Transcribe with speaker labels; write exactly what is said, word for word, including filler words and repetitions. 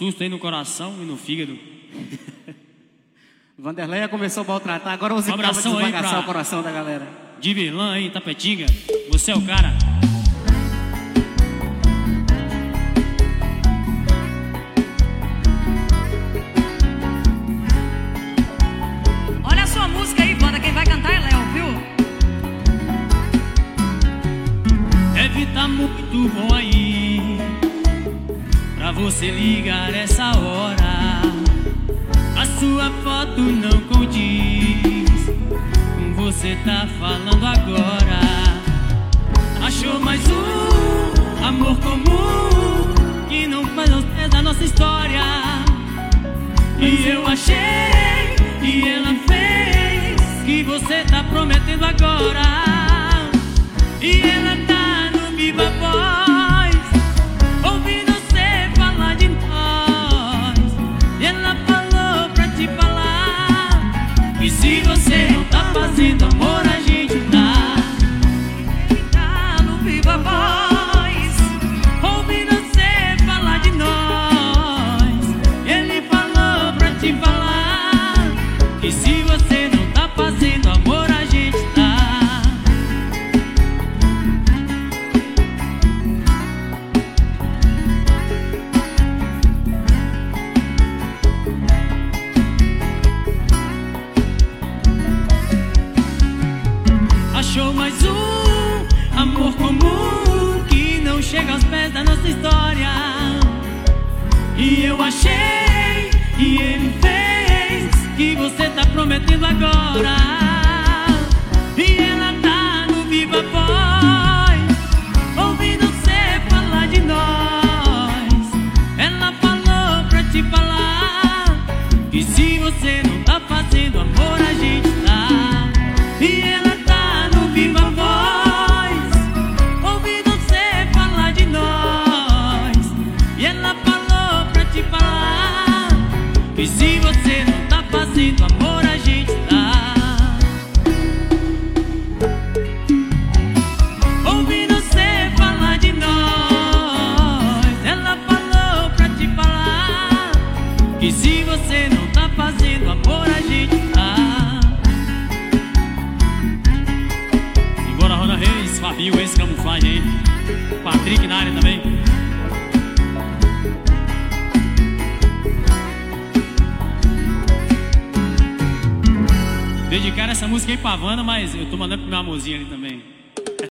Speaker 1: susto aí no coração e no fígado.
Speaker 2: Vanderlei começou a maltratar, agora você
Speaker 1: Um abração aí pra
Speaker 2: o coração da galera.
Speaker 1: Diverlan aí, Tapetinga, você é o cara.
Speaker 3: Olha a sua música aí, banda, quem vai cantar é Léo, viu?
Speaker 1: Deve tá muito bom aí pra você ligar essa hora. A sua foto não condiz com você tá falando agora. Achou mais um amor comum que não faz aos pés da nossa história. E eu achei e ela fez que você tá prometendo agora. E ela tá no Viva Voz, ouvindo você falar de nós. E ela falou pra te falar que se você não tá fazendo amor, a gente tá.
Speaker 3: Ele tá no Viva Voz,
Speaker 1: ouvindo você falar de nós. E ele falou pra te falar que se você não tá fazendo amor, a gente tá. Achou mais um amor comum que não chega aos pés da nossa história. E eu achei e ele fez que você tá prometendo agora. E ela tá no Viva Voz, ouvindo você falar de nós. Ela falou pra te falar que se você não tá fazendo amor, a gente tá. E ela tá no Viva Voz, ouvindo você falar de nós. E ela falou pra te falar que se você não tá fazendo amor, a gente tá. Ouvindo você falar de nós. Ela falou pra te falar que se você não tá fazendo amor, a gente tá. Embora Rona Reis, Fabio, esse camuflagem aí, Patrick na área também. Dedicaram essa música aí pra Wanda, mas eu tô mandando pro meu amorzinho ali também.